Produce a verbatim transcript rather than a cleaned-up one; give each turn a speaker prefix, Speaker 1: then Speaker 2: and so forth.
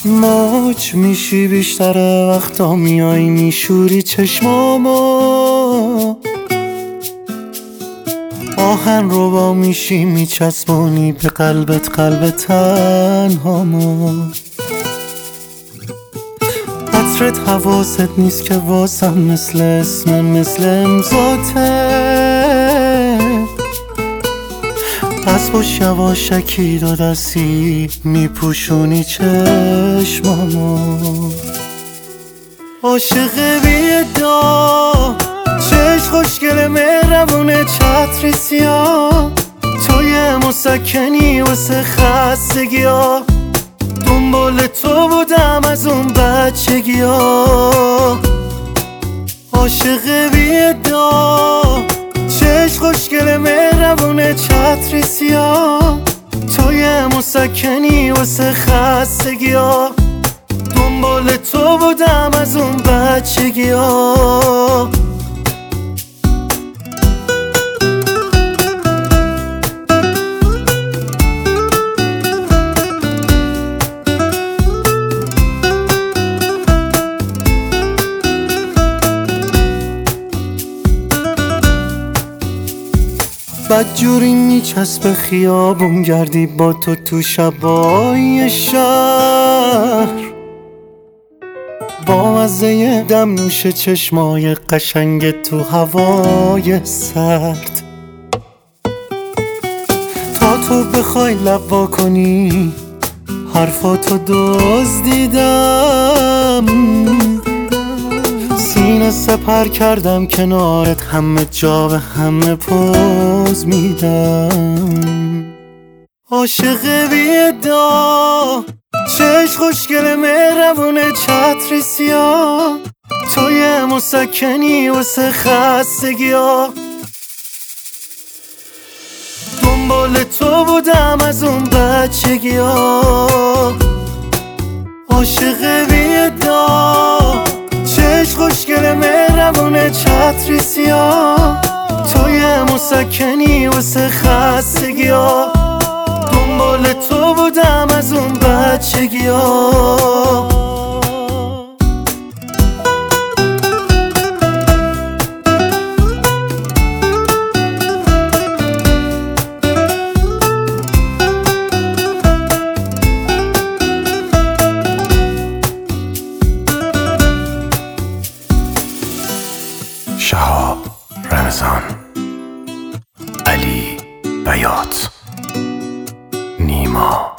Speaker 1: موج میشی بیشتر وقتا میای میشوری چشمامو، آهن رو با میشی میچسبونی به قلبت قلب تنهامو. عطرت حواست نیست که واسم مثل اسم مثل امضاته، پس باش یواشکی دو دستی میپوشونی چشمامو. عاشق بی ادعا، چشم خوشگل مهربونه، چتری سیاه، توی مسکنی واسه خستگی ها، دنبال تو بودم از اون بچگی ها. عاشق بی ادعا، چشم خوشگل مهربونه، چتری سیاه، توی مسکنی واسه خستگی ها، دنبال تو بودم از اون بچگی ها. بدجوری میچسبه خیابون گردی با تو تو شبای شهر، با مزه دم نوش چشمای قشنگ تو هوای سرد. تا تو بخوای لب وا کنی حرفاتو دزدیدم، سینه سپر کردم کنارت، همه جا به همه پوز میدم. عاشق بی ادعا، چشم خوشگل مهربونه، چتری سیاه، توی مسکنی واسه خستگی ها، دنبال تو بودم از اون بچگی ها. عاشق بی ادعا، چشم خوشگل مهربونه، چتری سیاه، توی مسکنی واسه خستگی ها، دنبال تو بودم از اون بچگی ها.
Speaker 2: شهاب رمضان، علی بیات، نیما.